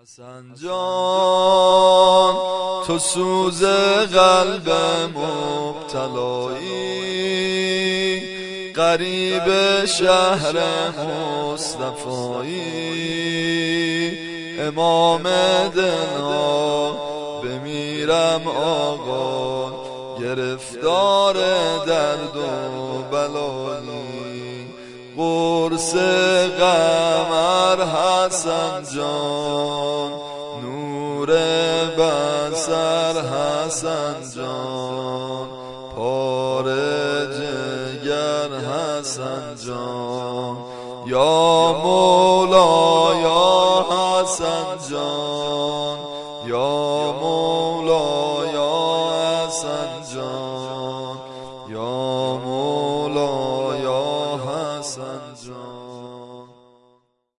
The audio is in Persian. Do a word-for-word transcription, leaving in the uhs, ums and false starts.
حسن جان تو سوز قلب مبتلایی، غریب شهر مصطفایی، امام دلها بمیرم آقا، گرفتار درد و بلایی، قرص قمر حسن جان، نور بصر حسن جان، پاره جگر حسن جان، یا مولا یا حسن جان، یا